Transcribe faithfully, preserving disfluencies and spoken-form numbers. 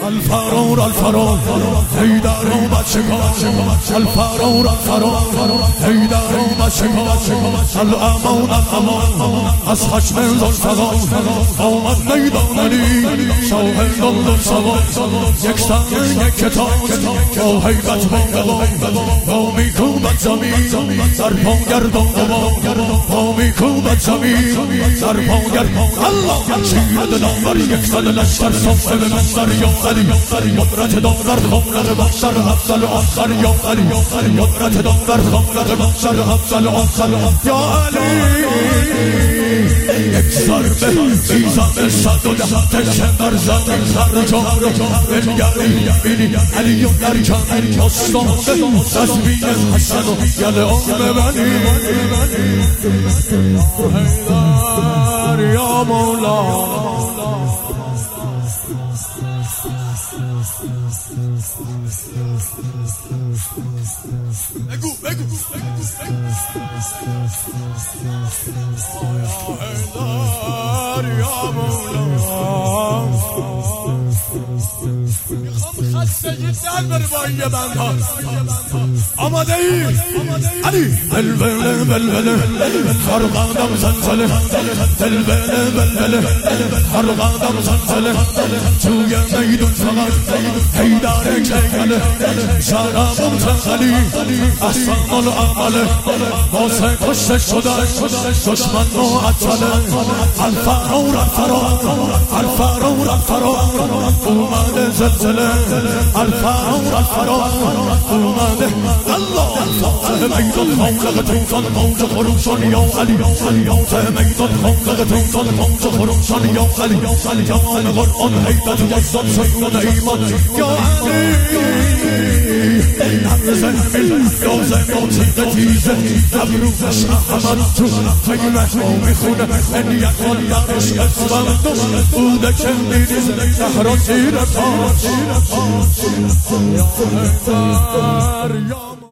الفرار الفرار حیدر اومد شکار الفرار الفرار حیدر اومد شکار الامان الامان از خشم زلزلان آمد میدان علی شاه دلدل سوار یک سن یک کتاب با هیبت بانگوان با میکوبد زمین در پا گردان با میکوبد زمین در پا گردان الله شیر دلانور یک زن لشکر صفه به منظر یا علی قدرت دانور خواند بخشر افضل آخر یا علی قدرت دانور خواند بخشر افضل آخر یا علی یک ضربه بیزم صد و ده شمر زمین خرجان بنگری بینی علی و در جمعی مستانده تسبیح حسن و گل آن ببنی حیدر یا مولا بگو بگو حیدر یا مولا میخوام خسته جدن بر بایی بندها آماده ای علی بلبله بلبله خرقادم زلزله بلبله بلبله خرقادم زلزله توی میدون فقط حیدر کیگله شرابم تنخلی احسان العمله واسه کشته شده دشمن معطله الفرار الفرار الفرار الفرار اومده زلزله الفرار الفرار اومده الله فاتح میدان خانق توفان موج خروشان یا علی فاتح میدان خانق توفان موج خروشان یا علی جان قرآن حیدر یزدان سیون ایمان یا علی نبزن یازه موتیق تیزه نبروزش احمد تو خیمه میخونه ان یکان درش اسفند بوده که میریز نهران زیر پا یا حیدر یا